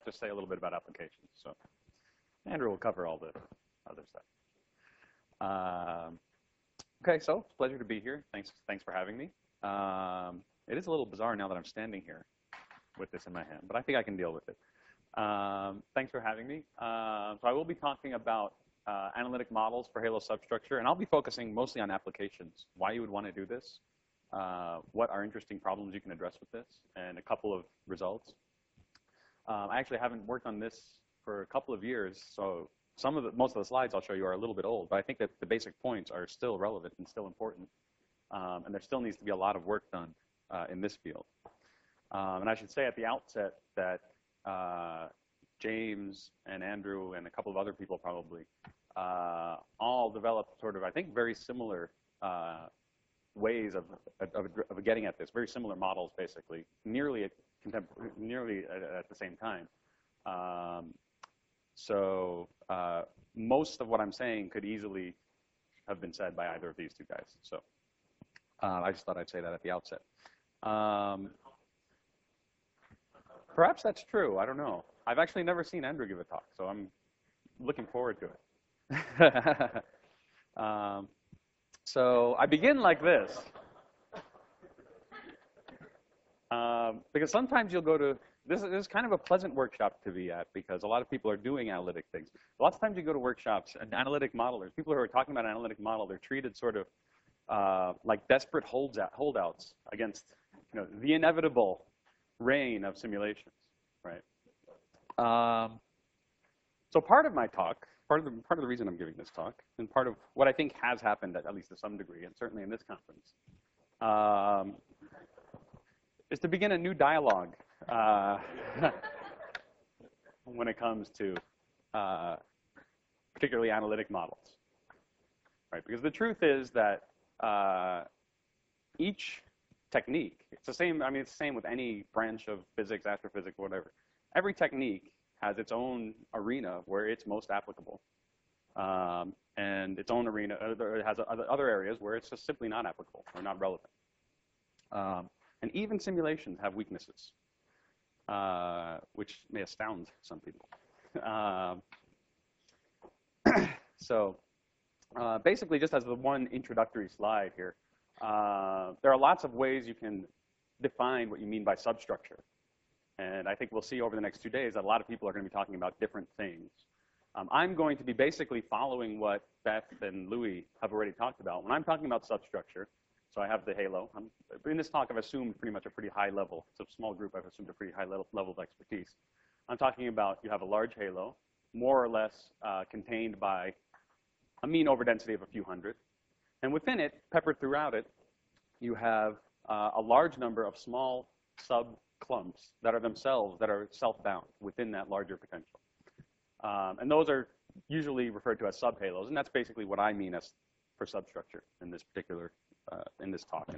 just say a little bit about applications. So Andrew will cover all the other stuff. Okay, so it's a pleasure to be here. Thanks for having me. It is a little bizarre now that I'm standing here with this in my hand, but I think I can deal with it. Thanks for having me. So I will be talking about analytic models for Halo substructure, and I'll be focusing mostly on applications, why you would want to do this, what are interesting problems you can address with this, and a couple of results. I actually haven't worked on this for a couple of years, so most of the slides I'll show you are a little bit old, but I think that the basic points are still relevant and still important, and there still needs to be a lot of work done in this field. And I should say at the outset that James and Andrew and a couple of other people probably all developed sort of, I think, very similar ways of getting at this, very similar models, basically, nearly at the same time. So most of what I'm saying could easily have been said by either of these two guys. So I just thought I'd say that at the outset. Perhaps that's true. I don't know. I've actually never seen Andrew give a talk, so I'm looking forward to it. So I begin like this. Because sometimes you'll go to, this is kind of a pleasant workshop to be at because a lot of people are doing analytic things. Lots of times you go to workshops and analytic modelers, people who are talking about an analytic model, they're treated sort of like desperate holdouts against the inevitable rain of simulations, right? So part of my talk, part of the reason I'm giving this talk, and part of what I think has happened at least to some degree, and certainly in this conference, is to begin a new dialogue when it comes to particularly analytic models, right? Because the truth is that each technique, it's the same. I mean, it's the same with any branch of physics, astrophysics, whatever. Every technique has its own arena where it's most applicable, and its own arena it has other areas where it's just simply not applicable or not relevant. And even simulations have weaknesses, which may astound some people. So basically, just as the one introductory slide here, there are lots of ways you can define what you mean by substructure. And I think we'll see over the next 2 days that a lot of people are going to be talking about different things. I'm going to be basically following what Beth and Louis have already talked about. When I'm talking about substructure, so I have the halo. In this talk, I've assumed pretty much a pretty high level. It's a small group. I've assumed a pretty high level of expertise. I'm talking about you have a large halo, more or less contained by a mean overdensity of a few hundred. And within it, peppered throughout it, you have a large number of small sub-clumps that are self-bound within that larger potential. And those are usually referred to as subhalos, and that's basically what I mean as for substructure in this particular, in this talk.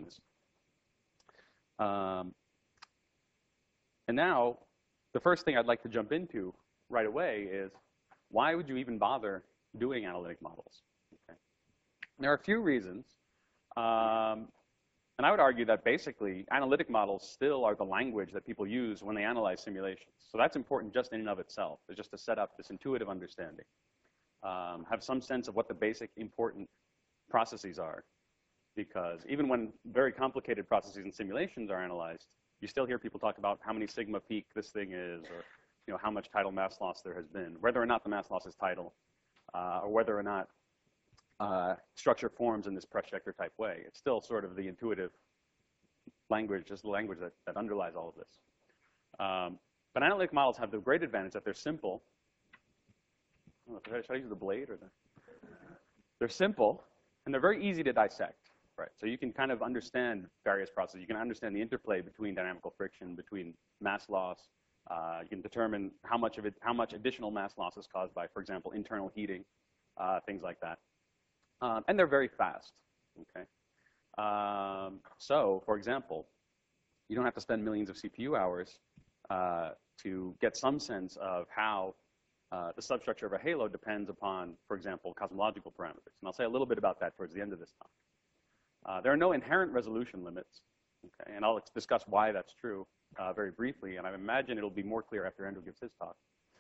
And now, the first thing I'd like to jump into right away is, why would you even bother doing analytic models? Okay. There are a few reasons. And I would argue that basically analytic models still are the language that people use when they analyze simulations. So that's important just in and of itself, is just to set up this intuitive understanding. Have some sense of what the basic important processes are. Because even when very complicated processes and simulations are analyzed, you still hear people talk about how many sigma peak this thing is, or how much tidal mass loss there has been, whether or not the mass loss is tidal, or whether or not structure forms in this pressure type way. It's still sort of the intuitive language, just the language that underlies all of this. But analytic models have the great advantage that they're simple. I don't know, should I use the blade or they're simple, and they're very easy to dissect. Right, so you can kind of understand various processes. You can understand the interplay between dynamical friction, between mass loss. You can determine how much additional mass loss is caused by, for example, internal heating, things like that. And they're very fast. Okay. So, for example, you don't have to spend millions of CPU hours to get some sense of how the substructure of a halo depends upon, for example, cosmological parameters. And I'll say a little bit about that towards the end of this talk. There are no inherent resolution limits, okay, and I'll discuss why that's true very briefly, and I imagine it'll be more clear after Andrew gives his talk.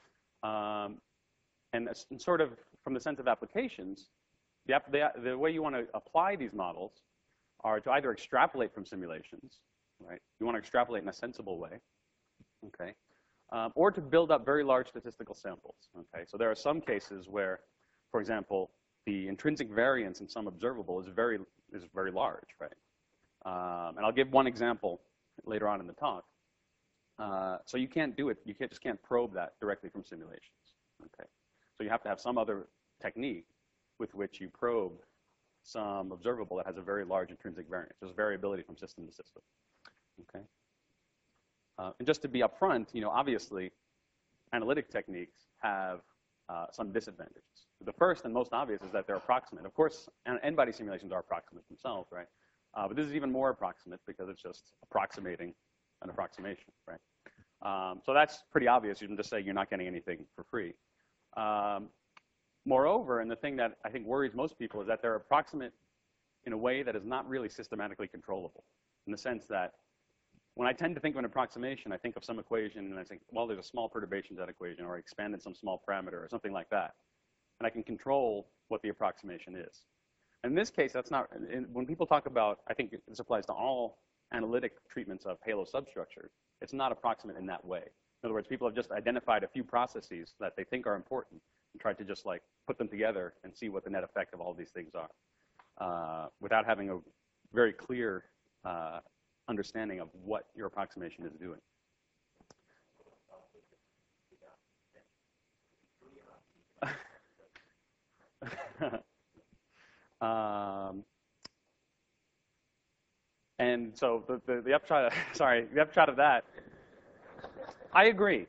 And sort of from the sense of applications, the way you want to apply these models are to either extrapolate from simulations, right? You want to extrapolate in a sensible way, okay? Or to build up very large statistical samples, okay? So there are some cases where, for example, the intrinsic variance in some observable is very large, right? And I'll give one example later on in the talk. So you can't do it. You just can't probe that directly from simulations, okay? So you have to have some other technique with which you probe some observable that has a very large intrinsic variance. There's variability from system to system, okay? And just to be upfront, obviously, analytic techniques have some disadvantages. The first and most obvious is that they're approximate. Of course, n-body simulations are approximate themselves, right? But this is even more approximate because it's just approximating an approximation, right? So that's pretty obvious. You can just say you're not getting anything for free. Moreover, and the thing that I think worries most people is that they're approximate in a way that is not really systematically controllable, in the sense that when I tend to think of an approximation, I think of some equation and I think, well, there's a small perturbation to that equation, or I expanded some small parameter or something like that. And I can control what the approximation is. In this case, that's not, when people talk about, I think this applies to all analytic treatments of halo substructures, it's not approximate in that way. In other words, people have just identified a few processes that they think are important and tried to just like put them together and see what the net effect of all these things are, without having a very clear understanding of what your approximation is doing. And so the upshot, the upshot of that, I agree.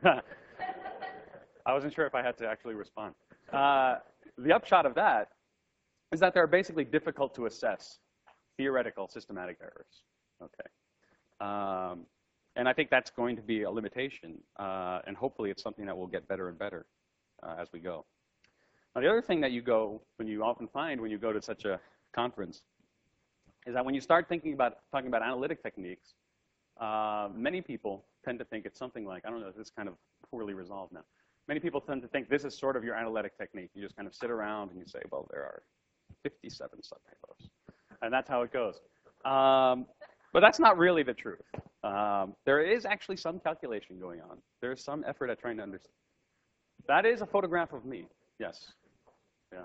I wasn't sure if I had to actually respond. The upshot of that is that there are basically difficult to assess theoretical systematic errors. Okay. And I think that's going to be a limitation, and hopefully it's something that will get better and better as we go. Now, the other thing that you often find when you go to such a conference is that when you start talking about analytic techniques, many people tend to think it's something like, I don't know, this is kind of poorly resolved now. Many people tend to think this is sort of your analytic technique. You just kind of sit around and you say, well, there are 57 subhalos. And that's how it goes. But that's not really the truth. There is actually some calculation going on. There's some effort at trying to understand. That is a photograph of me. Yes. Yeah.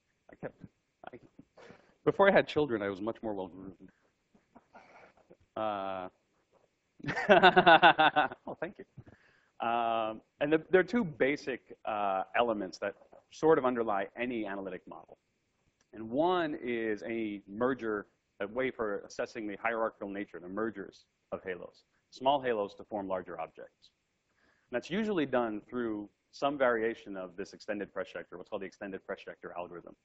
Before I had children, I was much more well-groomed. Oh, thank you. And there are two basic elements that sort of underlie any analytic model. And one is a merger, a way for assessing the hierarchical nature, the mergers of halos, small halos to form larger objects. And that's usually done through some variation of this extended Preshechter, what's called the extended Preshechter algorithm,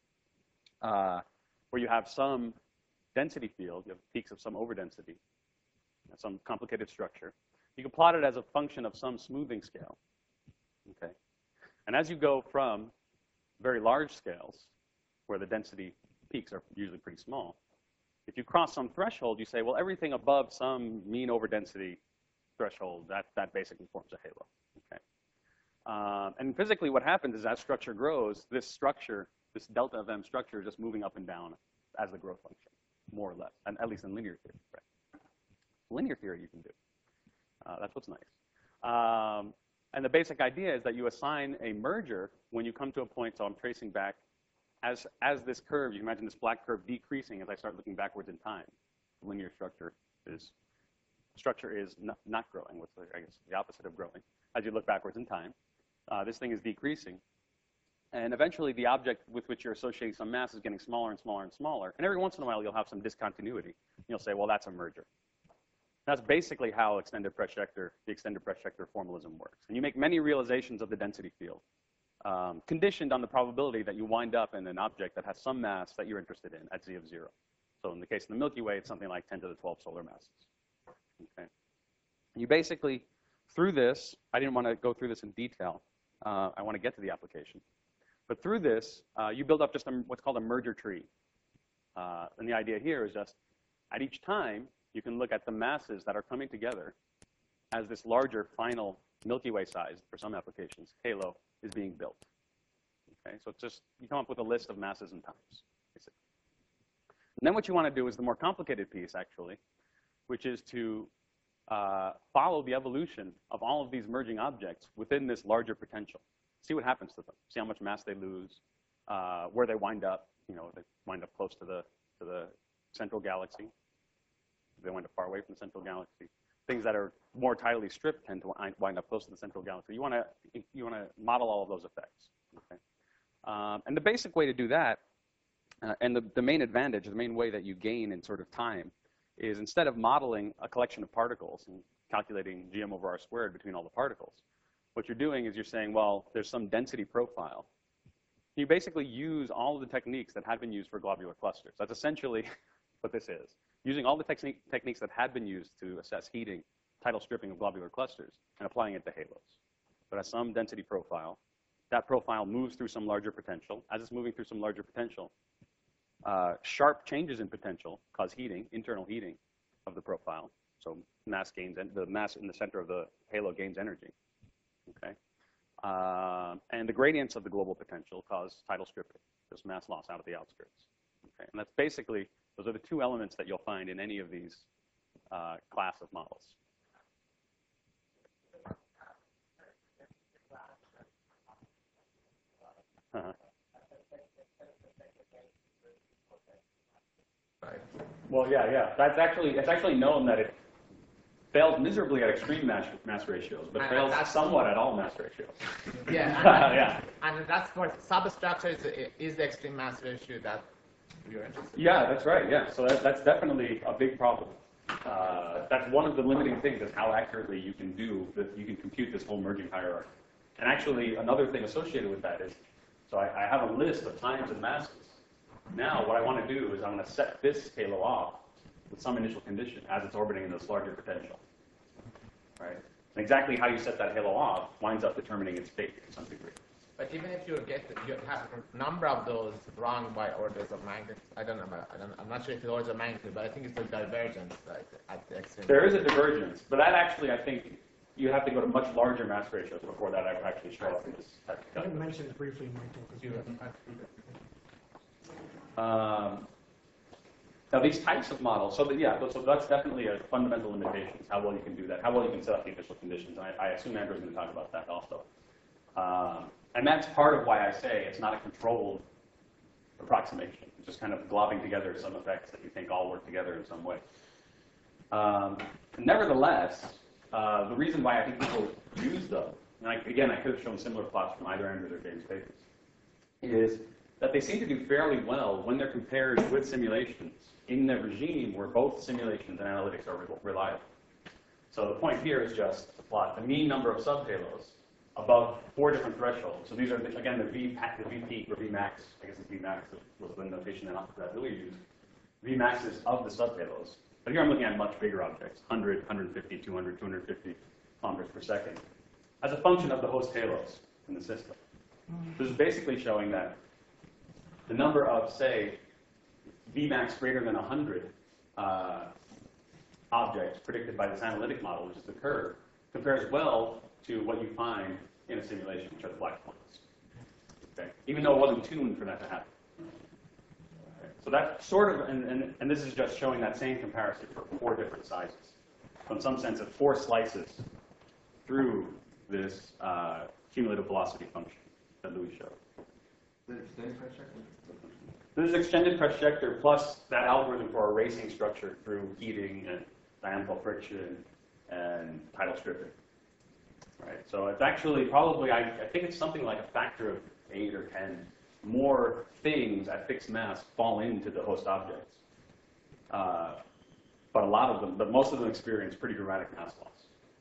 where you have some density field, you have peaks of some overdensity, some complicated structure. You can plot it as a function of some smoothing scale, okay? And as you go from very large scales, where the density peaks are usually pretty small, if you cross some threshold, you say, well, everything above some mean overdensity threshold, that basically forms a halo, okay? And physically what happens is as structure grows, this structure, this delta of M structure is just moving up and down as the growth function, more or less, and at least in linear theory, right? Linear theory you can do. That's what's nice. And the basic idea is that you assign a merger when you come to a point, so I'm tracing back, as this curve, you can imagine this black curve decreasing as I start looking backwards in time. Linear structure is not growing, what's I guess the opposite of growing. As you look backwards in time, this thing is decreasing. And eventually the object with which you're associating some mass is getting smaller and smaller and smaller. And every once in a while you'll have some discontinuity. You'll say, well, that's a merger. That's basically how the extended Preshechter formalism works. And you make many realizations of the density field, conditioned on the probability that you wind up in an object that has some mass that you're interested in at z of 0. So in the case of the Milky Way, it's something like 10 to the 12 solar masses. Okay. You basically, through this, I didn't want to go through this in detail. I want to get to the application. But through this, you build up just what's called a merger tree. And the idea here is just, at each time, you can look at the masses that are coming together as this larger final Milky Way size, for some applications, halo is being built. Okay, so it's just, you come up with a list of masses and times, basically. And then what you want to do is the more complicated piece, actually, which is to follow the evolution of all of these merging objects within this larger potential. See what happens to them. See how much mass they lose, where they wind up. You know, they wind up close to the central galaxy. They wind up far away from the central galaxy. Things that are more tidally stripped tend to wind up close to the central galaxy. You want to model all of those effects. Okay? And the basic way to do that, and the main advantage, the main way that you gain in sort of time, is instead of modeling a collection of particles and calculating GM over R squared between all the particles, what you're doing is you're saying, well, there's some density profile. You basically use all of the techniques that had been used for globular clusters. That's essentially what this is. Using all the techniques that had been used to assess heating, tidal stripping of globular clusters, and applying it to halos. So it has some density profile. That profile moves through some larger potential. As it's moving through some larger potential, sharp changes in potential cause heating, internal heating of the profile. So mass gains, and the mass in the center of the halo gains energy. Okay, and the gradients of the global potential cause tidal stripping, just mass loss out of the outskirts. Okay, and that's basically, those are the two elements that you'll find in any of these class of models. Right. Well, yeah. It's actually known that it fails miserably at extreme mass ratios, but fails somewhat at all mass ratios. Yeah. Yeah. And that's for substructure is the extreme mass ratio that you're interested in. Yeah, that's right. Yeah. So that's definitely a big problem. That's one of the limiting things, is how accurately you can compute this whole merging hierarchy. And actually, another thing associated with that is, so I have a list of times and masses. Now, what I want to do is I want to set this halo off with some initial condition as it's orbiting in this larger potential, right? And exactly how you set that halo off winds up determining its fate to some degree. But even if you have a number of those wrong by orders of magnitude, I'm not sure if it's orders of magnitude, but I think it's a divergence at the extreme. There is a divergence, but that actually, I think, you have to go to much larger mass ratios before that actually show up in this type of I mentioned it briefly, Michael. Now, these types of models, so that's definitely a fundamental limitation, how well you can do that, how well you can set up the initial conditions. And I assume Andrew's going to talk about that also. And that's part of why I say it's not a controlled approximation. It's just kind of globbing together some effects that you think all work together in some way. Nevertheless, the reason why I think people use them, and again, I could have shown similar plots from either Andrew's or James' papers, is that they seem to do fairly well when they're compared with simulations in the regime where both simulations and analytics are reliable. So the point here is just to plot the mean number of subhalos above 4 different thresholds. So these are, again, the V peak or V max. I guess it's V max was the notation that Louis used. V maxes of the subhalos. But here I'm looking at much bigger objects, 100, 150, 200, 250 kilometers per second, as a function of the host halos in the system. This is basically showing that the number of, say, Vmax greater than 100 objects predicted by this analytic model, which is the curve, compares well to what you find in a simulation, which are the black points. Okay? Even though it wasn't tuned for that to happen. Okay? So that's sort of, and this is just showing that same comparison for 4 different sizes. So in some sense, it's 4 slices through this cumulative velocity function that Louis showed. This is extended Krush-Shekter plus that algorithm for erasing structure through heating and dynamical friction and tidal stripping. Right. So it's actually probably, I think it's something like a factor of 8 or 10 more things at fixed mass fall into the host objects. But most of them experience pretty dramatic mass loss.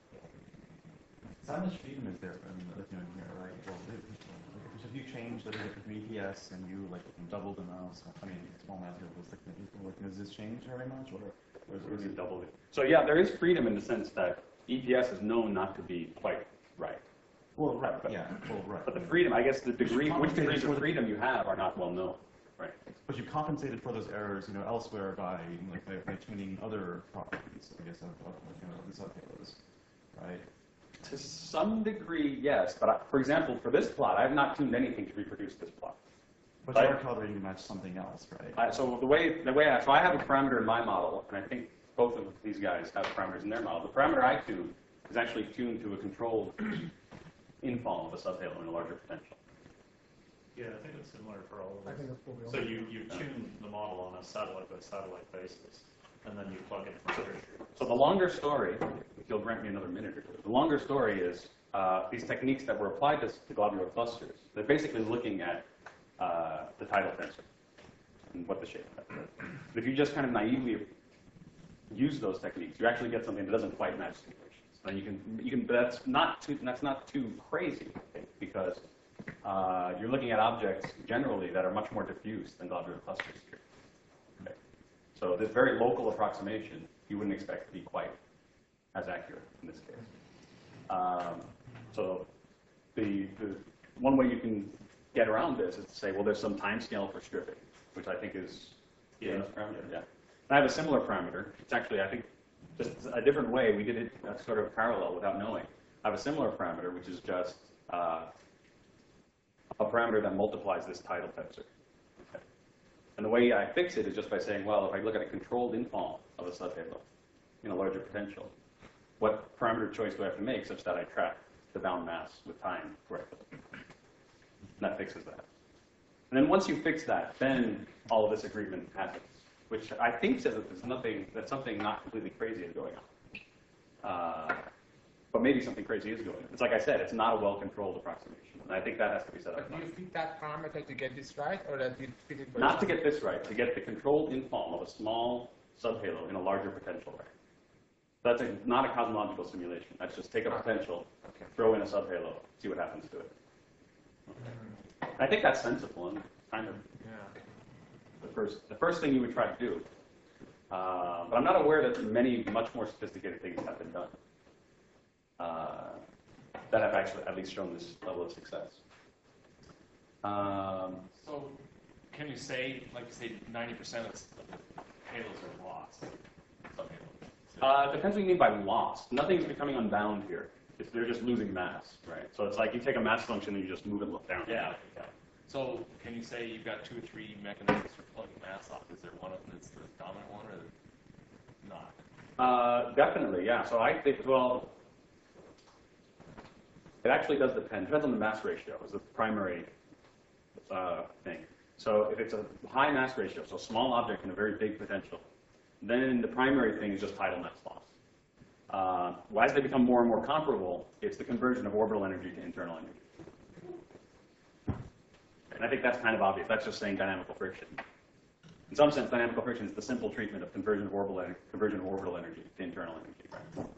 So how much freedom is there in lithium here, right? Well, if you change the EPS and you double the mass, small mass does this change very much, or is it double it? So yeah, there is freedom in the sense that EPS is known not to be quite right. Well, right, yeah, right. But the freedom, I guess, which degrees of freedom you have are not well known, right? But you compensated for those errors, elsewhere by tuning other properties, I guess, of the subhalos. right? To some degree, yes. But for example, for this plot, I have not tuned anything to reproduce this plot. But Right. you are calibrating to match something else, right? So I have a parameter in my model, and I think both of these guys have parameters in their model. The parameter I tune is actually tuned to a controlled infall of a subhalo in a larger potential. Yeah, I think it's similar for all I of think us. that's what we all. So you tune the model on a satellite by satellite basis, and then you plug in parameters. So the longer story, if you'll grant me another minute or two, the longer story is these techniques that were applied to globular clusters. They're basically looking at the tidal tensor and what the shape of that is. If you just kind of naively use those techniques, you actually get something that doesn't quite match simulations. And you can, but that's not too crazy, I think, because you're looking at objects generally that are much more diffuse than globular clusters here. Okay. So this very local approximation, you wouldn't expect to be quite as accurate in this case. So the one way you can get around this is to say, well, there's some time scale for stripping, which I think is Yeah. parameter. Yeah. And I have a similar parameter. It's actually, I think, just a different way. We did it sort of parallel without knowing. I have a similar parameter, which is just a parameter that multiplies this tidal tensor. Okay. And the way I fix it is just by saying, well, if I look at a controlled infall of a subhalo in a larger potential, what parameter choice do I have to make such that I track the bound mass with time correctly? And that fixes that. And then once you fix that, then all of this agreement happens, which I think says that something not completely crazy is going on. But maybe something crazy is going on. It's like I said, it's not a well-controlled approximation. And I think that has to be set up. But do you fit that parameter to get this right, or that you fit it? Not to get this right, to get the controlled infall of a small subhalo in a larger potential right. That's not a cosmological simulation. That's just take a potential, throw in a subhalo, see what happens to it. Okay. I think that's sensible and kind of the first thing you would try to do. But I'm not aware that many much more sophisticated things have been done that have actually at least shown this level of success. So, can you say, like you say, 90% of the halos are lost? Some halos. Depends what you mean by lost. Nothing's becoming unbound here. They're just losing mass, right? So it's like you take a mass function and you just move it down. Yeah. So, can you say you've got 2 or 3 mechanisms for plugging mass off? Is there one of them that's the dominant one, or not? Definitely, yeah. So I think, well, it actually does depend. Depends on the mass ratio is the primary thing. So if it's a high mass ratio, so a small object in a very big potential, then the primary thing is just tidal mass loss. As they become more and more comparable, it's the conversion of orbital energy to internal energy. And I think that's kind of obvious. That's just saying dynamical friction. In some sense, dynamical friction is the simple treatment of conversion of orbital energy to internal energy. Right?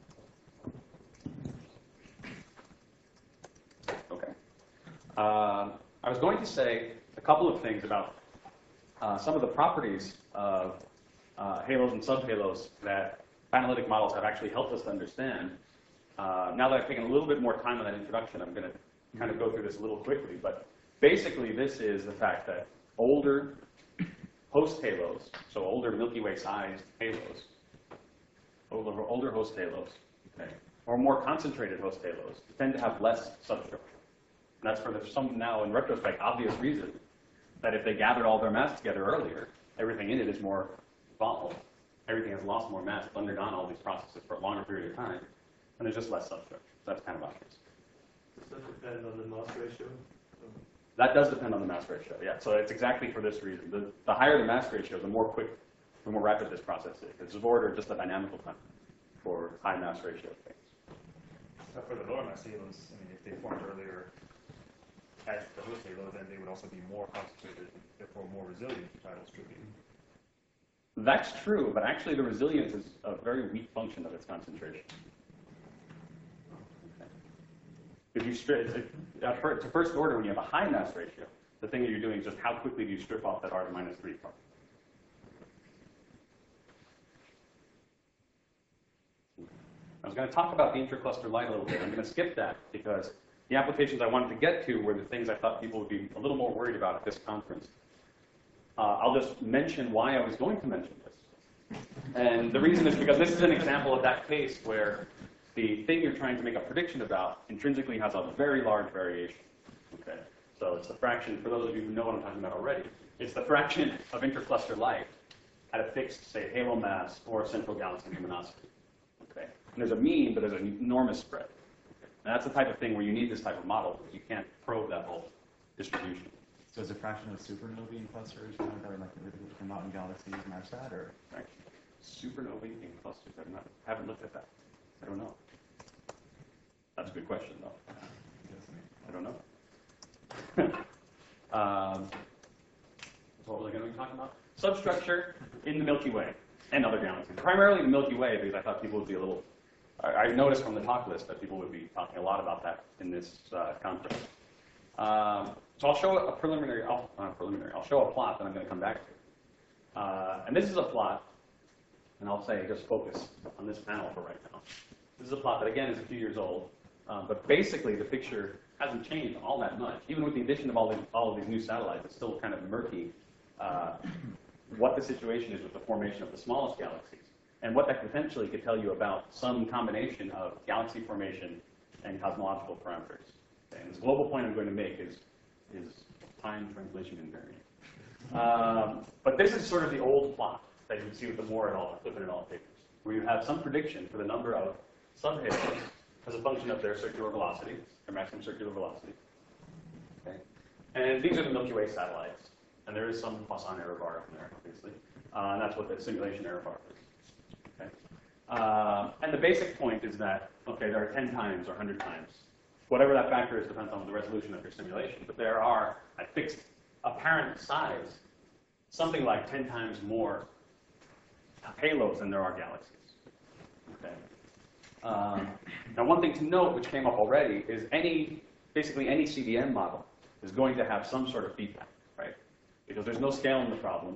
Okay. I was going to say a couple of things about some of the properties of halos and subhalos that analytic models have actually helped us to understand. Now that I've taken a little bit more time on that introduction, I'm going to kind of go through this a little quickly. But basically, this is the fact that older host halos, so older Milky Way-sized halos, older host halos, okay, or more concentrated host halos, tend to have less substructure. And that's for some now, in retrospect, obvious reason that if they gathered all their mass together earlier, everything in it is more volatile. Everything has lost more mass, undergone all these processes for a longer period of time, and there's just less substructure. So that's kind of obvious. Does that depend on the mass ratio? That does depend on the mass ratio, yeah. So it's exactly for this reason. The higher the mass ratio, the more rapid this process is. It's ordered just a dynamical time for high mass ratio things. For the lower mass halos, I mean, if they formed earlier as the host halo, then they would also be more concentrated, therefore more resilient to tidal stripping. That's true, but actually the resilience is a very weak function of its concentration. If you strip, to first order, when you have a high mass ratio, the thing that you're doing is just how quickly do you strip off that R⁻³ part. I was going to talk about the intracluster light a little bit. I'm going to skip that because the applications I wanted to get to were the things I thought people would be a little more worried about at this conference. I'll just mention why I was going to mention this. And the reason is because this is an example of that case where the thing you're trying to make a prediction about intrinsically has a very large variation. Okay? So it's the fraction, for those of you who know what I'm talking about already, it's the fraction of intercluster light at a fixed, say, halo mass or central galaxy luminosity. Okay? And there's a mean, but there's an enormous spread. And that's the type of thing where you need this type of model. You can't probe that whole distribution. So is a fraction of supernovae in clusters, that are like the mountain galaxies match that, or? Right? Supernovae in clusters. I haven't looked at that. I don't know. That's a good question, though. I don't know. What was I going to be talking about? Substructure in the Milky Way and other galaxies. Primarily the Milky Way, because I thought people would be a little. I noticed from the talk list that people would be talking a lot about that in this conference. So I'll show a preliminary. I'll show a plot that I'm going to come back to. And this is a plot, and I'll say just focus on this panel for right now. This is a plot that again is a few years old, but basically the picture hasn't changed all that much. Even with the addition of all of these new satellites, it's still kind of murky what the situation is with the formation of the smallest galaxies, and what that potentially could tell you about some combination of galaxy formation and cosmological parameters. Okay, and this global point I'm going to make is time translation invariant. But this is sort of the old plot that you would see with the Moore et al. Clifford et al. Papers, where you have some prediction for the number of subhalos as a function of their circular velocity, their maximum circular velocity. Okay? And these are the Milky Way satellites. And there is some Poisson error bar in there, obviously. And that's what the simulation error bar is. Okay? And the basic point is that, okay, there are 10 times or 100 times. Whatever that factor is depends on the resolution of your simulation. But there are, at fixed apparent size, something like 10 times more halos than there are galaxies. Okay? Now, one thing to note, which came up already, is basically any CDM model is going to have some sort of feedback, right? Because there's no scale in the problem,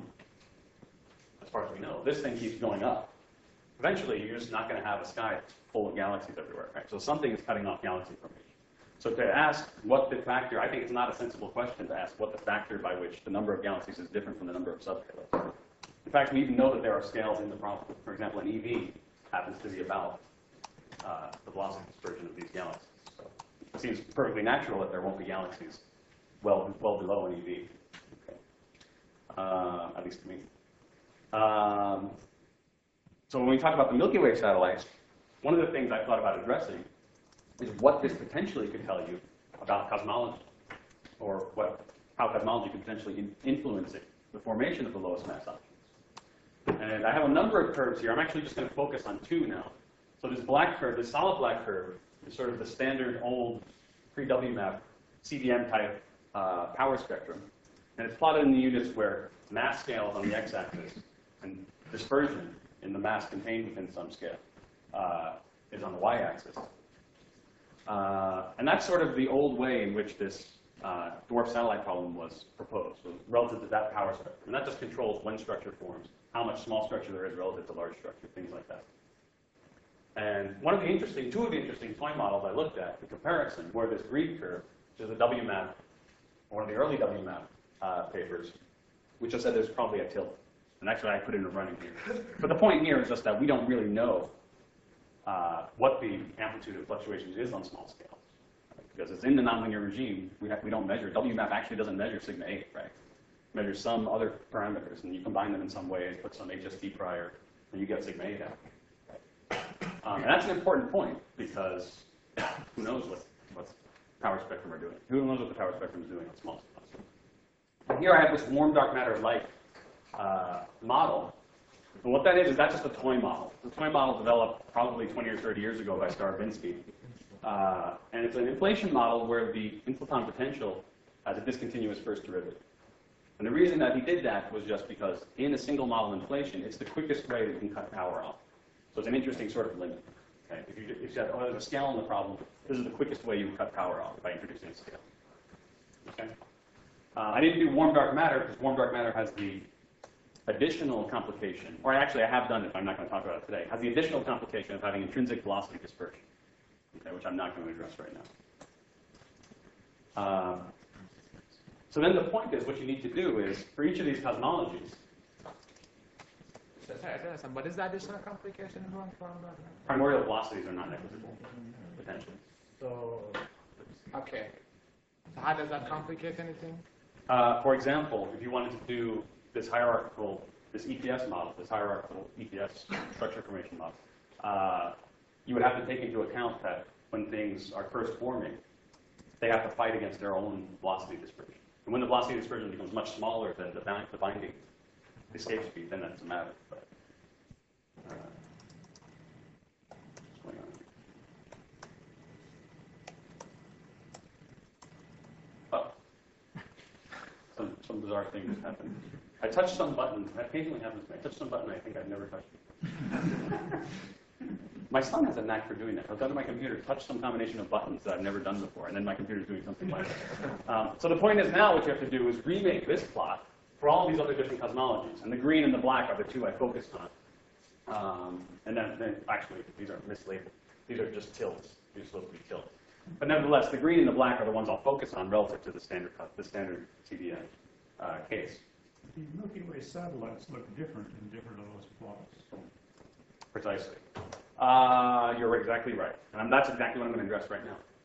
as far as we know. This thing keeps going up. Eventually, you're just not going to have a sky full of galaxies everywhere, right? So something is cutting off galaxy formation. So to ask what the factor, I think it's not a sensible question to ask what the factor by which the number of galaxies is different from the number of subhalos. In fact, we even know that there are scales in the problem. For example, an EV happens to be about the velocity dispersion of these galaxies. So it seems perfectly natural that there won't be galaxies well below an EV. Okay. At least to me. So when we talk about the Milky Way satellites, one of the things I thought about addressing is what this potentially could tell you about cosmology, or how cosmology could potentially influence the formation of the lowest mass objects. And I have a number of curves here. I'm actually just going to focus on two now. So this black curve, this solid black curve, is sort of the standard old pre-WMAP CDM type power spectrum. And it's plotted in the units where mass scale is on the x-axis and dispersion in the mass contained within some scale is on the y-axis. And that's sort of the old way in which this dwarf satellite problem was proposed, so relative to that power spectrum. And that just controls when structure forms, how much small structure there is relative to large structure, things like that. And two of the interesting toy models I looked at in comparison were this green curve, which is a WMAP, one of the early WMAP papers, which just said there's probably a tilt. And actually, I put it in a running here. But the point here is just that we don't really know what the amplitude of fluctuations is on small scales. Right? Because it's in the nonlinear regime, we don't measure. WMAP actually doesn't measure sigma 8, right? It measures some other parameters, and you combine them in some way, put some HSD prior, and you get sigma 8 out. And that's an important point, because who knows what power spectrum are doing? Who knows what the power spectrum is doing on small scales? And here I have this warm dark matter-like model. And what that is that's just a toy model. The toy model developed probably 20 or 30 years ago by Starobinsky. And it's an inflation model where the inflaton potential has a discontinuous first derivative. And the reason that he did that was just because in a single model inflation, it's the quickest way that you can cut power off. So it's an interesting sort of limit. Okay? If you said, oh, there's a scale in the problem, this is the quickest way you can cut power off by introducing a scale. Okay? I didn't do warm dark matter because warm dark matter has the additional complication, or actually I have done it, but I'm not going to talk about it today, has the additional complication of having intrinsic velocity dispersion, okay, which I'm not going to address right now. So then the point is, what you need to do is, for each of these cosmologies, sorry, but is the additional complication involved from that? Primordial velocities are not negligible, potentially. So, okay. So how does that complicate anything? For example, if you wanted to do this EPS model, this hierarchical EPS structure formation model, you would have to take into account that when things are first forming, they have to fight against their own velocity dispersion. And when the velocity dispersion becomes much smaller than the binding escape speed, then that doesn't matter. But, what's going on here? Oh, some bizarre thing just happened. I touched some button. That occasionally happens to me. I touched some button I think I've never touched. My son has a knack for doing that. He'll go to my computer, touch some combination of buttons that I've never done before, and then my computer's doing something like that. So the point is now what you have to do is remake this plot for all these other different cosmologies. And the green and the black are the two I focused on. And then actually, these are mislabeled. These are just tilts. These are supposed to be tilts. But nevertheless, the green and the black are the ones I'll focus on relative to the standard CDN case. The Milky Way satellites look different in different of those plots. Precisely. You're exactly right. And that's exactly what I'm going to address right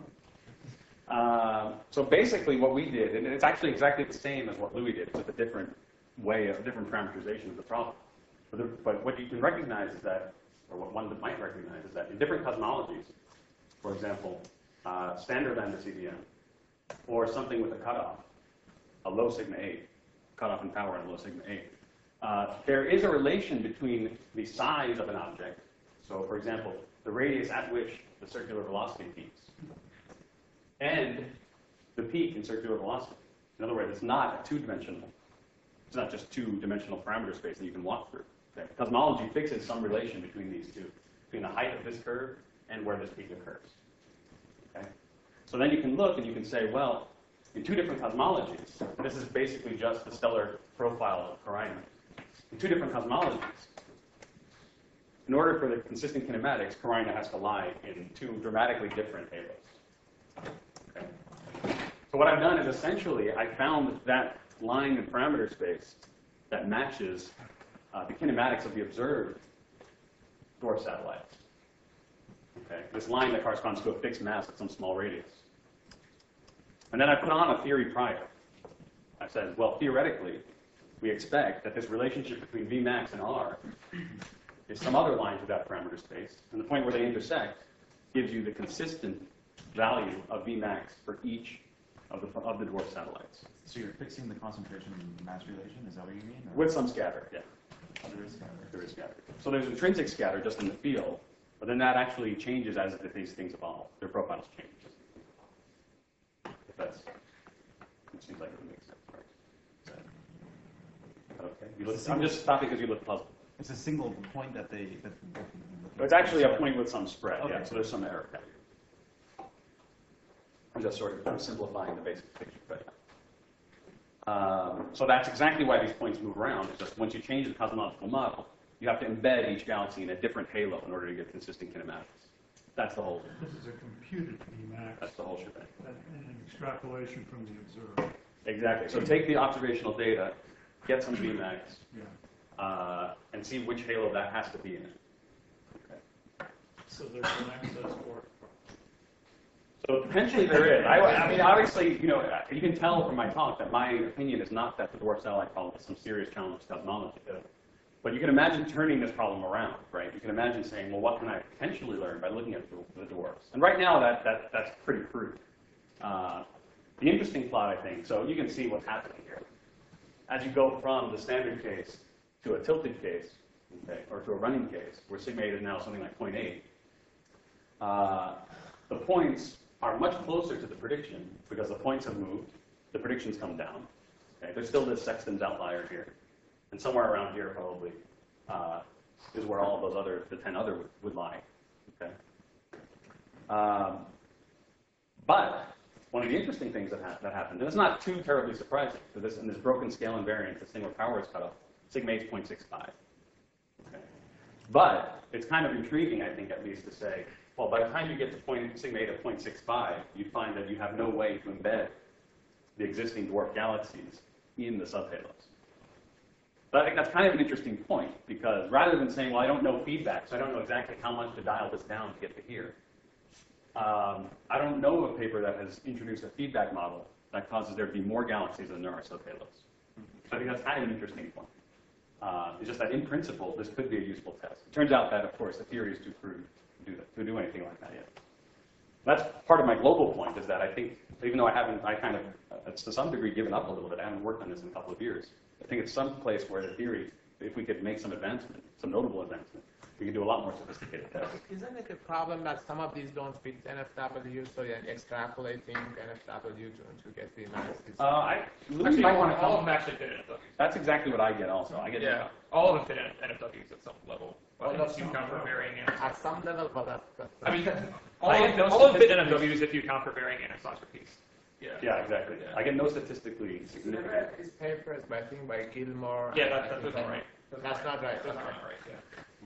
now. So basically what we did, and it's actually exactly the same as what Louis did, with a different way, a different parameterization of the problem. But what you can recognize is that, or what one might recognize is that in different cosmologies, for example, standard lambda CDM, or something with a cutoff, a low sigma 8, cutoff in power and a low sigma 8, there is a relation between the size of an object, so for example, the radius at which the circular velocity peaks, and the peak in circular velocity. In other words, it's not a two-dimensional, it's not just two-dimensional parameter space that you can walk through. Okay? Cosmology fixes some relation between these two, between the height of this curve and where this peak occurs. Okay? So then you can look and you can say, well, in two different cosmologies, this is basically just the stellar profile of Carina. In two different cosmologies, in order for the consistent kinematics, Carina has to lie in two dramatically different halos. Okay. So what I've done is essentially I found that line in parameter space that matches the kinematics of the observed dwarf satellites. Okay. This line that corresponds to a fixed mass at some small radius. And then I put on a theory prior. I said, well, theoretically, we expect that this relationship between Vmax and R is some other line to that parameter space, and the point where they intersect gives you the consistent value of Vmax for each of the dwarf satellites. So you're fixing the concentration mass relation, is that what you mean? Or? With some scatter, yeah. Oh, there is scatter. There is scatter. So there's intrinsic scatter just in the field, but then that actually changes as these things evolve. Their profiles change. If it seems like it makes sense, right? Okay. I'm just stopping because you look puzzled. It's a single point that they... It's actually a point with some spread, okay. Yeah, so there's some error. I'm just sort of simplifying the basic picture. But, so that's exactly why these points move around. It's just once you change the cosmological model, you have to embed each galaxy in a different halo in order to get consistent kinematics. That's the whole. This is a computed Vmax. That's the whole shebang. And an extrapolation from the observed. Exactly. So take the observational data, get some Vmax, Yeah. and see which halo that has to be in. Okay. So there's an access port. So potentially there is. I mean, obviously, you can tell from my talk that my opinion is not that the dwarf satellite problem is some serious challenge to cosmology. But you can imagine turning this problem around, right? You can imagine saying, well, what can I potentially learn by looking at the dwarfs? And right now, that's pretty crude. The interesting plot, I think, so you can see what's happening here. As you go from the standard case to a tilted case, okay, or to a running case, where sigma 8 is now something like 0.8, the points are much closer to the prediction because the points have moved, the predictions come down. Okay? There's still this Sexton's outlier here. And somewhere around here probably is where all of those the 10 other would lie. Okay. But one of the interesting things that happened, and it's not too terribly surprising, for this in this broken scale invariant, this thing where power is cut off, sigma 8 is 0.65. Okay. But it's kind of intriguing, I think, at least to say, well, by the time you get to sigma 8 of 0.65, you find that you have no way to embed the existing dwarf galaxies in the subhalos. But I think that's kind of an interesting point, because rather than saying, well, I don't know feedback, so I don't know exactly how much to dial this down to get to here, I don't know of a paper that has introduced a feedback model that causes there to be more galaxies than there are subhalos. So I think that's kind of an interesting point. It's just that in principle, this could be a useful test. It turns out that, of course, the theory is too crude to do anything like that yet. That's part of my global point, is that I think, even though I kind of, to some degree, given up a little bit, I haven't worked on this in a couple of years. I think it's some place where the theory, if we could make some advancement, some notable advancement, we could do a lot more sophisticated tests. Isn't it a problem that some of these don't fit NFW, so you're extrapolating NFW to get the analysis? Louis might want to all of come. them actually fit NFWs. That's exactly what I get also. I get Yeah, all of them fit NFWs at some level. Well, Unless you count for varying anisotropy. At some level, but that's I mean, I get no all of them fit statistics. NFWs if you count for varying anisotropies. Yeah, exactly. Yeah. I get no statistically significant. these papers, I think by Gilmore. Yeah, and that I think doesn't right. That's not right. That's okay. not right, yeah.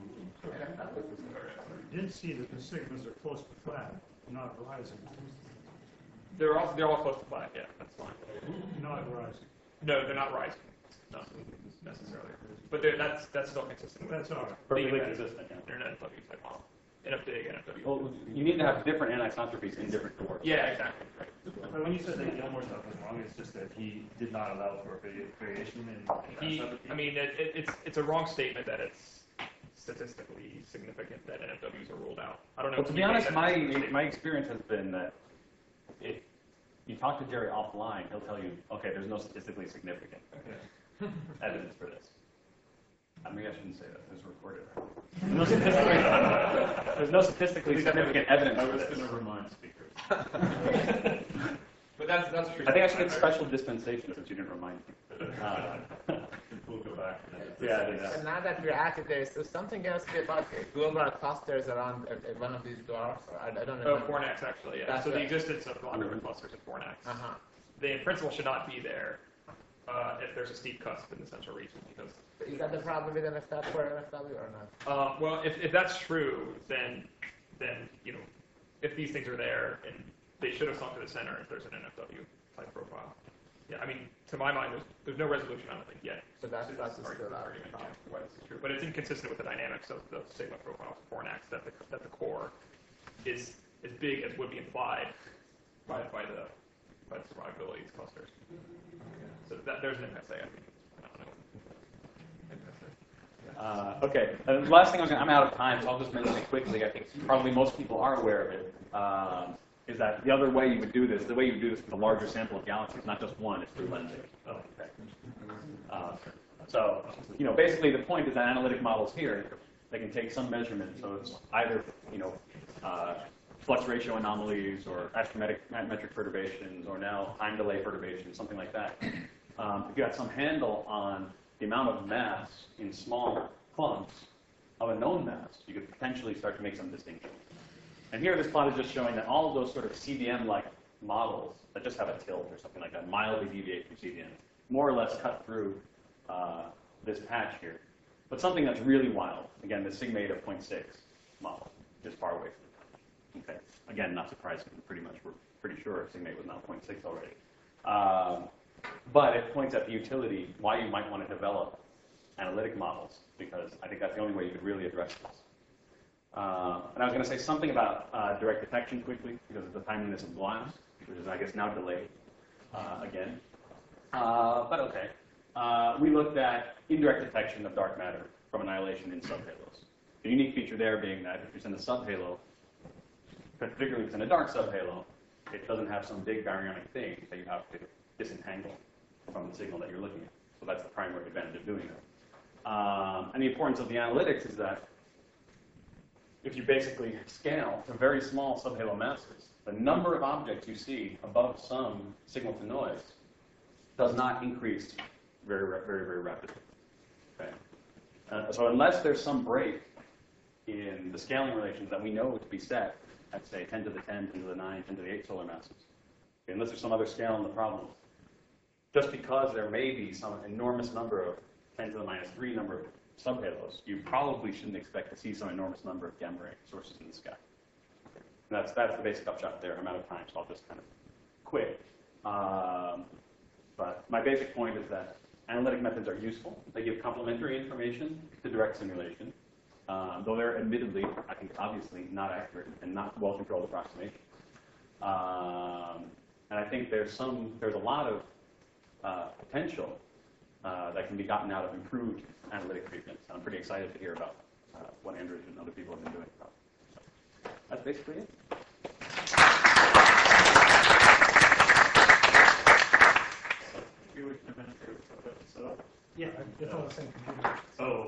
I did see that the sigmas are close to flat, not rising. They're all close to flat, yeah, that's fine. Not rising. No, they're not rising. Not necessarily. But that's still consistent with That's all right. Perfectly being consistent. Yeah. they're an NFW type model. In a big NFW. Well, you need to have different anisotropies in different cohorts. Yeah, exactly. Right. But when you said that Gilmore stuff was wrong, it's just that he did not allow for variation in I mean, it's a wrong statement that it's statistically significant that NFWs are ruled out. I don't know. Well, if to he be made honest, that my statement. my experience has been that if you talk to Jerry offline, he'll tell you, okay, there's no statistically significant evidence for this. Maybe I shouldn't say that. It's recorded. There's no statistically significant evidence I for was this. going to remind speakers. But that's true. I think I should get special dispensation since you didn't remind me. We'll go back. Yeah, it is. So now that we're at it, there's something else about global clusters around one of these dwarfs. I don't know. Oh, Fornax actually, yeah. That's So the right. existence of underwood clusters of Fornax. Uh-huh. They in principle should not be there if there's a steep cusp in the central region because. Is that the problem with NFW or NFW or not? Well, if that's true, then you know, if these things are there, and they should have sunk to the center if there's an NFW type profile. Yeah, I mean, to my mind, there's no resolution on it yet. So that's to still this out. argument, yeah, why this is true. But it's inconsistent with the dynamics of the sigma profile of Fornax that the core is as big as would be implied by the survivability of these clusters. So there's an MSA, I think. I don't know. Okay, and the last thing I'm out of time, so I'll just mention it quickly. I think probably most people are aware of it. Is that the other way you would do this? The way you would do this with a larger sample of galaxies, not just one, is through lensing. Oh, Uh, so, you know, basically the point is that analytic models here, they can take some measurement, so it's either, you know, flux ratio anomalies or astrometric perturbations or now time delay perturbations, something like that. If you had some handle on the amount of mass in small clumps of a known mass, you could potentially start to make some distinctions. And here this plot is just showing that all of those sort of CDM-like models that just have a tilt or something like that, mildly deviate from CDM, more or less cut through this patch here. But something that's really wild, again, the sigma of 0.6 model, is far away from it. Okay, again, not surprising. We're pretty sure sigma was not 0.6 already. But it points at the utility, why you might want to develop analytic models, because I think that's the only way you could really address this. And I was going to say something about direct detection quickly, because of the timeliness of glass, which is, I guess, now delayed again. But okay. We looked at indirect detection of dark matter from annihilation in subhalos. The unique feature there being that if it's in a subhalo, particularly if it's in a dark subhalo, it doesn't have some big baryonic thing that you have to disentangle from the signal that you're looking at. So that's the primary advantage of doing that. And the importance of the analytics is that if you basically scale to very small subhalo masses, the number of objects you see above some signal to noise does not increase very, very, very rapidly. Okay. So unless there's some break in the scaling relations that we know to be set at, say, 10 to the 10, 10 to the 9, 10 to the 8 solar masses, okay, unless there's some other scale in the problem, just because there may be some enormous number of 10 to the minus 3 number of subhalos, you probably shouldn't expect to see some enormous number of gamma ray sources in the sky. And that's the basic upshot there. I'm out of time, so I'll just kind of quit. But my basic point is that analytic methods are useful. They give complementary information to direct simulation, though they're admittedly, I think obviously, not accurate and not well-controlled approximation. And I think there's a lot of potential that can be gotten out of improved analytic treatments. I'm pretty excited to hear about what Andrew and other people have been doing. So that's basically it. You would administer it, so. Yeah, it's all the same computer. Oh,